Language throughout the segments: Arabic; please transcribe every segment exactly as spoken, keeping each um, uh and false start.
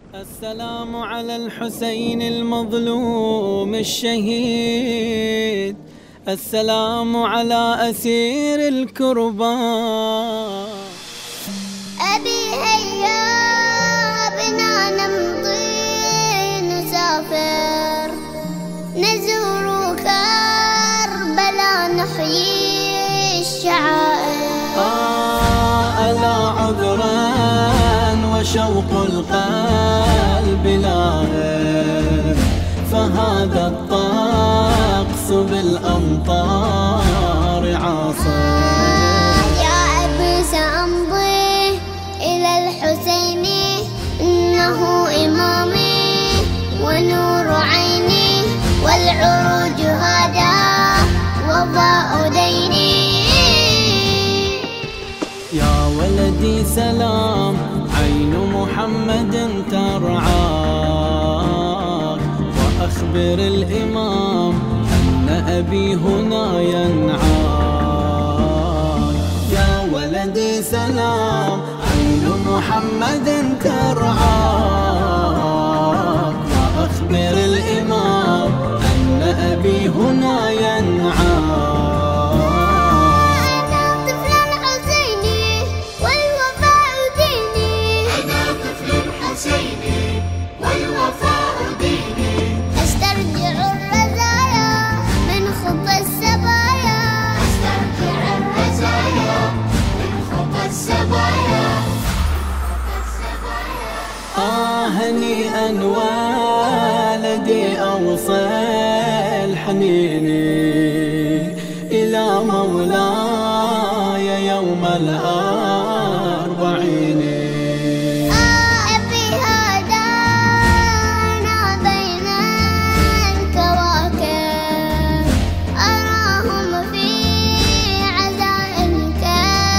السلام على الحسين المظلوم الشهيد، السلام على أسير الكرباء. أبي هيا بنا نمضي نسافر، نزور كربلاء نحيي الشعائر. آه ألا عذرا وشوق القلب لاهر، فهذا الطقس بالأمطار عاصر. يا أبي سأمضي إلى الحسين، إنه إمامي ونور عيني، والعروج هذا وضاء ديني. يا ولدي سلام، عين محمد ترعاك، وأخبر الإمام أن أبي هنا ينعاك. يا ولدي سلام، عين محمد ترعاك، وأخبر الإمام أن أبي هنا ينعاك. آه هنيئا والدي، أوصل حنيني إلى مولاي يوم الأربعين. آه أبي هذا أنا بين الكواكب، أراهم في عزائمك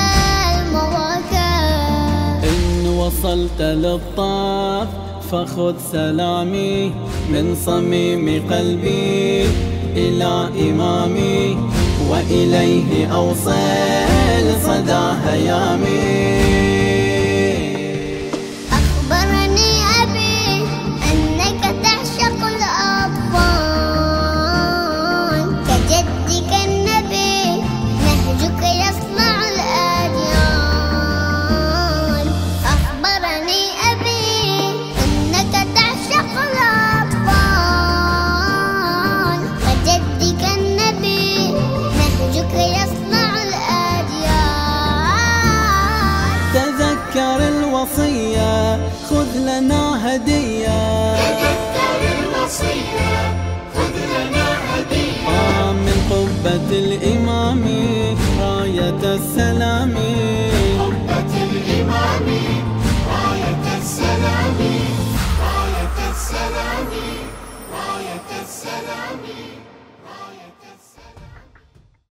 المواكب. إن وصلت للطاف فخذ سلامي من صميم قلبي إلى إمامي، وإليه أوصل صدى هيامي. أخبرني أبي أنك تعشق الأطفال، كجدك النبي نهجك يصنع الأديان. أخبرني أبي أنك تعشق الأطفال، كجدك النبي نهجك يصنع الأديان. تذكر الوصية، خذ لنا هدية. تذكر الوصية، خذ لنا هدية. آه من قبة الإمام راية السلام، قبة الإمام راية السلام، راية السلام، راية السلام.